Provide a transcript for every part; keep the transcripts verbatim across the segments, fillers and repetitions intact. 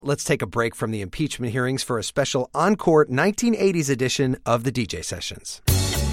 Let's take a break from the impeachment hearings for a special encore nineteen eighties edition of the D J Sessions.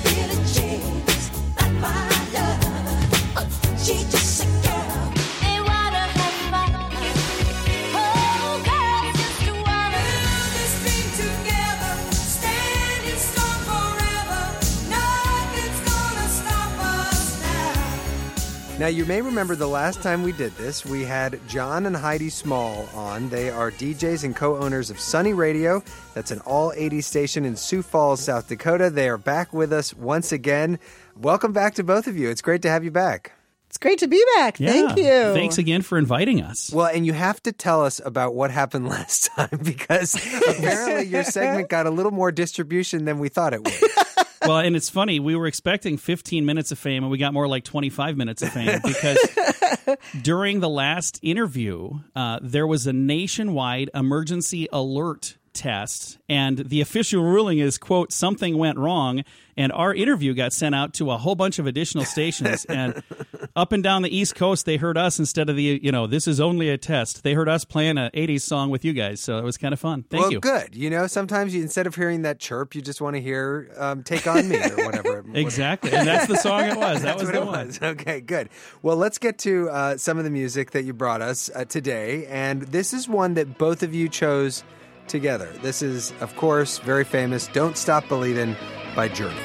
Now, you may remember the last time we did this, we had John and Heidi Small on. They are D Js and co-owners of Sunny Radio. That's an all eighties station in Sioux Falls, South Dakota. They are back with us once again. Welcome back to both of you. It's great to have you back. It's great to be back. Yeah. Thank you. Thanks again for inviting us. Well, and you have to tell us about what happened last time because apparently your segment got a little more distribution than we thought it would. Well, and it's funny, we were expecting fifteen minutes of fame, and we got more like twenty-five minutes of fame because during the last interview, uh, there was a nationwide emergency alert test, and the official ruling is, quote, something went wrong, and our interview got sent out to a whole bunch of additional stations, and up and down the East Coast, they heard us instead of the, you know, this is only a test. They heard us playing an eighties song with you guys, so it was kind of fun. Thank well, you. Well, good. You know, sometimes you, instead of hearing that chirp, you just want to hear um, Take On Me or whatever. Exactly, and that's the song it was. That that's was what the it one. Was. Okay, good. Well, let's get to uh, some of the music that you brought us uh, today, and this is one that both of you chose together. This is, of course, very famous, Don't Stop Believin' by Journey.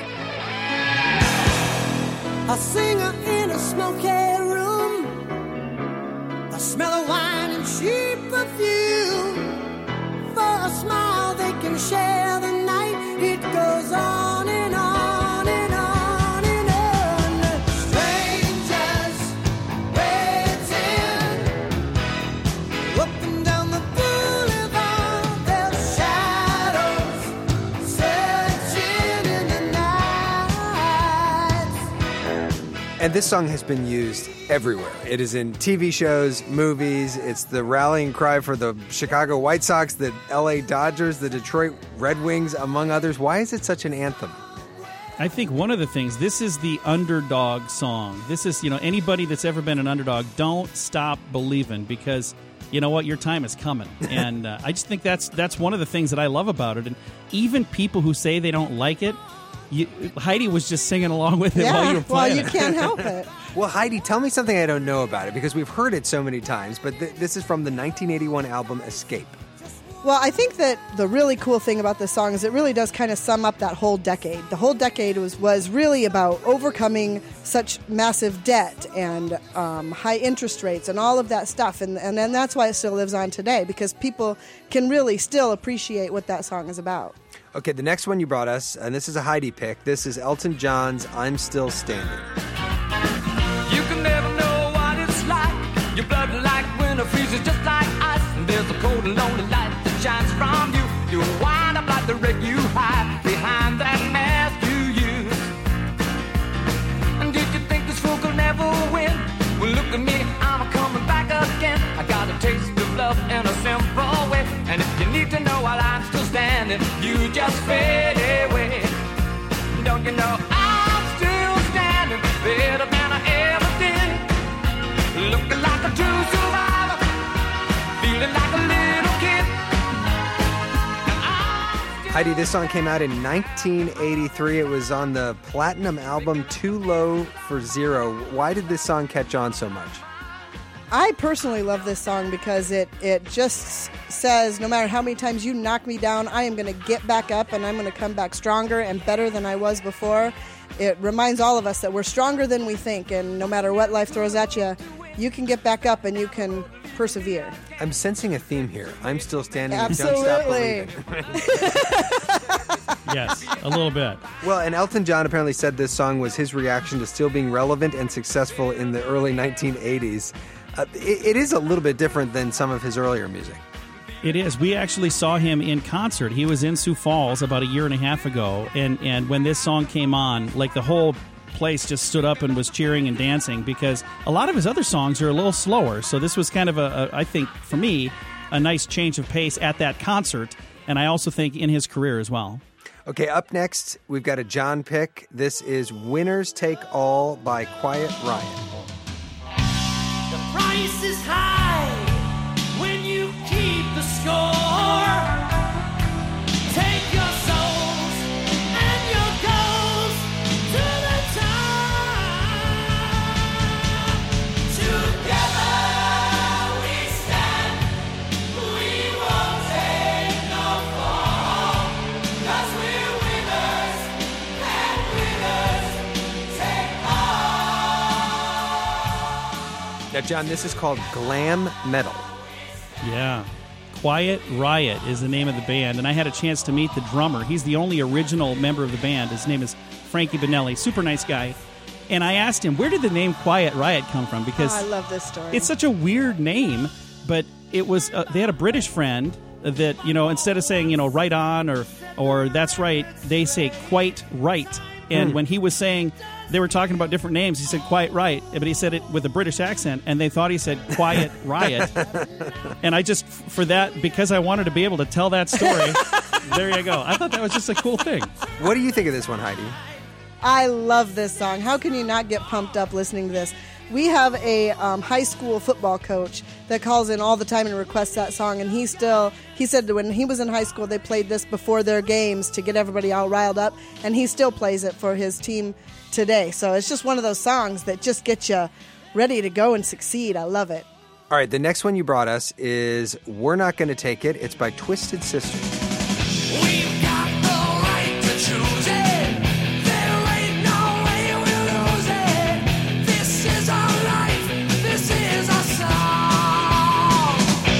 A singer in a smoky room, the smell of wine and cheap perfume. For a smile they can share the night. It goes on and on and on and on. Strangers waiting up and down the boulevard. Their shadows searching in the night. And this song has been used everywhere. It is in T V shows, movies. It's the rallying cry for the Chicago White Sox, the L A Dodgers, the Detroit Red Wings, among others. Why is it such an anthem? I think one of the things, this is the underdog song. This is, you know, anybody that's ever been an underdog, don't stop believing because, you know what, your time is coming. And uh, I just think that's that's one of the things that I love about it. And even people who say they don't like it, you, Heidi was just singing along with it yeah, while you were playing well, you it. can't help it. Well, Heidi, tell me something I don't know about it because we've heard it so many times, but th- this is from the nineteen eighty-one album Escape. Well, I think that the really cool thing about this song is it really does kind of sum up that whole decade. The whole decade was, was really about overcoming such massive debt and um, high interest rates and all of that stuff. And, and then that's why it still lives on today, because people can really still appreciate what that song is about. Okay, the next one you brought us, and this is a Heidi pick. This is Elton John's I'm Still Standing. You can never know what it's like. Your blood like winter freezes just like ice. And there's a cold and lonely light that shines from you. You wind up like the wreck you hide behind that mask you use. And did you think this fool could never win? Well, look at me, I'm coming back again. I got a taste of love in a simple way. And if you need to know while I'm still standing, you just fade away. Don't you know I'm still standing better than I ever did? Looking like a true survivor, feeling like a little kid. Heidi, this song came out in nineteen eighty-three. It was on the platinum album Too Low for Zero. Why did this song catch on so much? I personally love this song because it, it just says no matter how many times you knock me down, I am going to get back up and I'm going to come back stronger and better than I was before. It reminds all of us that we're stronger than we think, and no matter what life throws at you, you can get back up and you can persevere. I'm sensing a theme here. I'm still standing. Absolutely. And don't stop believing. Yes, a little bit. Well, and Elton John apparently said this song was his reaction to still being relevant and successful in the early nineteen eighties. Uh, it, it is a little bit different than some of his earlier music. It is. We actually saw him in concert. He was in Sioux Falls about a year and a half ago, and, and when this song came on, like the whole place just stood up and was cheering and dancing because a lot of his other songs are a little slower. So this was kind of a, a I think, for me, a nice change of pace at that concert, and I also think in his career as well. Okay, up next, we've got a John pick. This is Winners Take All by Quiet Riot. The price is high when you keep the score. Take your souls and your goals to the top. Together we stand. We won't take no fall. 'Cause we're winners and winners take all. Now, John, this is called glam metal. Yeah. Quiet Riot is the name of the band, and I had a chance to meet the drummer. He's the only original member of the band. His name is Frankie Benelli, super nice guy. And I asked him, where did the name Quiet Riot come from? Because Oh, I love this story. it's such a weird name, but it was uh, they had a British friend that, you know, instead of saying, you know, right on or or that's right, they say quite right. And when he was saying, they were talking about different names, he said quite right, but he said it with a British accent, and they thought he said Quiet Riot. And I just, for that, because I wanted to be able to tell that story, there you go. I thought that was just a cool thing. What do you think of this one, Heidi? I love this song. How can you not get pumped up listening to this? We have a um, high school football coach that calls in all the time and requests that song, and he still, he said that when he was in high school, they played this before their games to get everybody all riled up, and he still plays it for his team today. So it's just one of those songs that just gets you ready to go and succeed. I love it. All right, the next one you brought us is We're Not Gonna Take It. It's by Twisted Sister. We've got the right to choose it. There ain't no way we'll lose it. This is our life. This is our song.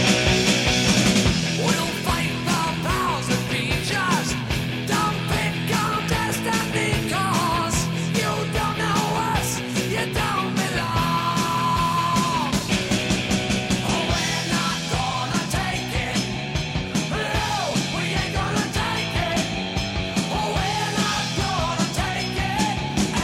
We'll fight the powers that be. Just don't pick our destiny, 'cause you don't know us. You don't belong. Oh, we're not gonna take it. No, we ain't gonna take it. Oh, we're not gonna take it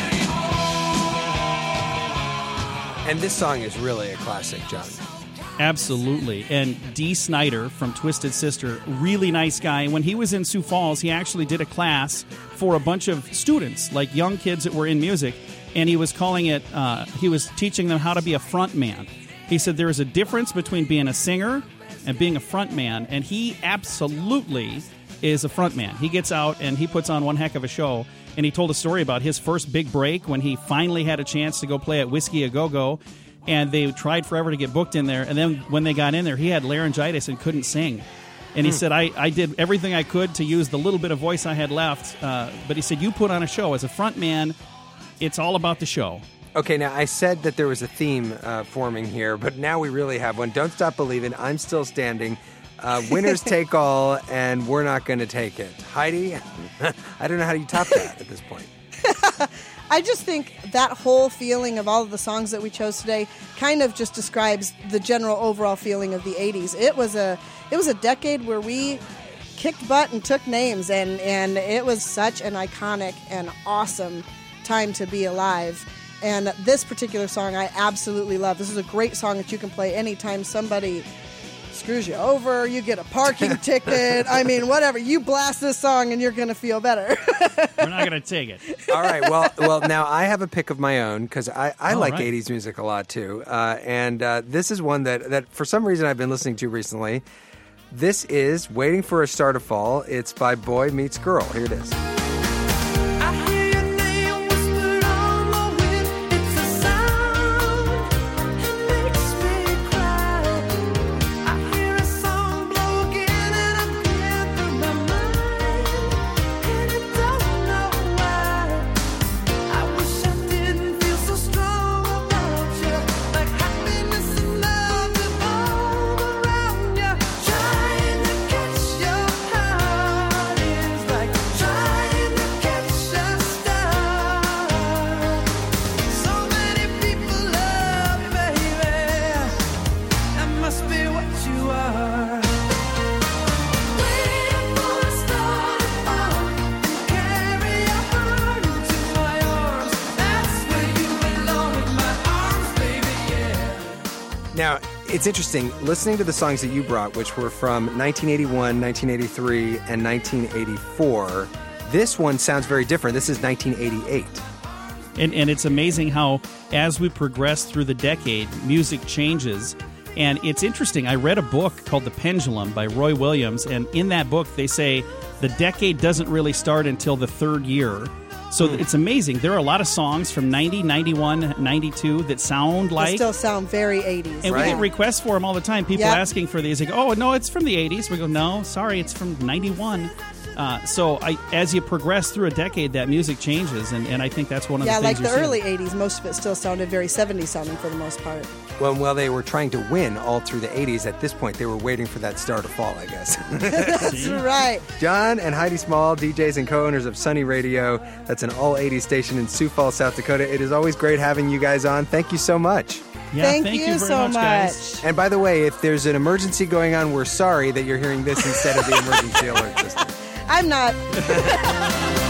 anymore. And this song is really a classic, John. Absolutely. And Dee Snider from Twisted Sister, really nice guy. When he was in Sioux Falls, he actually did a class for a bunch of students, like young kids that were in music, and he was calling it, uh, he was teaching them how to be a front man. He said there is a difference between being a singer and being a front man, and he absolutely is a front man. He gets out and he puts on one heck of a show, and he told a story about his first big break when he finally had a chance to go play at Whiskey A Go Go. And they tried forever to get booked in there. And then when they got in there, he had laryngitis and couldn't sing. And he said, I, I did everything I could to use the little bit of voice I had left. Uh, but he said, you put on a show. As a front man, it's all about the show. Okay, now I said that there was a theme uh, forming here, but now we really have one. Don't Stop Believing, I'm Still Standing, uh, Winners Take All, and We're Not Going to Take It. Heidi, I don't know how you top that at this point. I just think that whole feeling of all of the songs that we chose today kind of just describes the general overall feeling of the eighties. It was a it was a decade where we kicked butt and took names, and, and it was such an iconic and awesome time to be alive. And this particular song I absolutely love. This is a great song that you can play anytime somebody screws you over, you get a parking ticket. I mean, whatever. You blast this song and you're going to feel better. We're not going to take it. All right, well, well, now I have a pick of my own because I, I All like right. eighties music a lot too. Uh, and uh, this is one that, that for some reason I've been listening to recently. This is Waiting for a Star to Fall. It's by Boy Meets Girl. Here it is. I hear your name whispered on the wind. It's a sound, it makes me cry. I hear a song blow again and again through my mind, and I don't know why. I wish I didn't feel so strong about you, like happiness and love is all around you. Trying to catch your heart is like trying to catch a star. So many people love you, baby. That must be what you are. Waiting for a star to fall and carry your heart into my arms. That's where you belong, in my arms, baby, yeah. Now, it's interesting listening to the songs that you brought, which were from nineteen eighty-one, nineteen eighty-three, and nineteen eighty-four. This one sounds very different. This is nineteen eighty-eight. And, and it's amazing how, as we progress through the decade, music changes. And it's interesting. I read a book called The Pendulum by Roy Williams, and in that book they say the decade doesn't really start until the third year. So mm. it's amazing. There are a lot of songs from ninety, ninety-one, ninety-two that sound like... They still sound very eighties. And right. we get requests for them all the time. People yep. asking for these. They go, oh, no, it's from the eighties. We go, no, sorry, it's from ninety-one. Uh, so I, as you progress through a decade, that music changes, and, and I think that's one of yeah, the things like the you're early seeing. eighties, most of it still sounded very seventies sounding for the most part. Well, while they were trying to win all through the eighties, at this point they were waiting for that star to fall, I guess. That's right. John and Heidi Small, D Js and co-owners of Sunny Radio. That's an all eighties station in Sioux Falls, South Dakota. It is always great having you guys on. Thank you so much. Yeah, thank, thank you, you very so much, much. guys. And by the way, if there's an emergency going on, we're sorry that you're hearing this instead of the emergency alert system. I'm not.